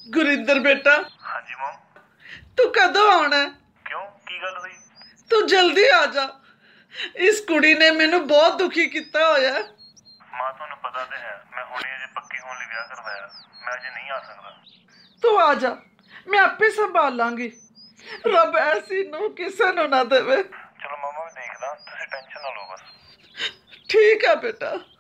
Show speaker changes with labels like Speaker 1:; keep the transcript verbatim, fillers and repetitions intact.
Speaker 1: गुरिंदर बेटा।
Speaker 2: हाँ जी मॉम।
Speaker 1: तू कदों आना?
Speaker 2: क्यों की गल हुई?
Speaker 1: तू जल्दी आ जा। इस कुड़ी ने मैनू बहुत दुखी किया होया।
Speaker 2: मां तुहानू पता तो है मैं हुणे अजे पक्की होने लई विआह करवाया, मैं अजे नहीं आ सकदा।
Speaker 1: तू आ जा, मैं आपे संभाल लांगी। रब ऐसी नूं किसे नूं ना देवे।
Speaker 2: चलो मम्मा मैं देखदा, तुसीं टेंशन ना लो बस।
Speaker 1: ठीक है बेटा।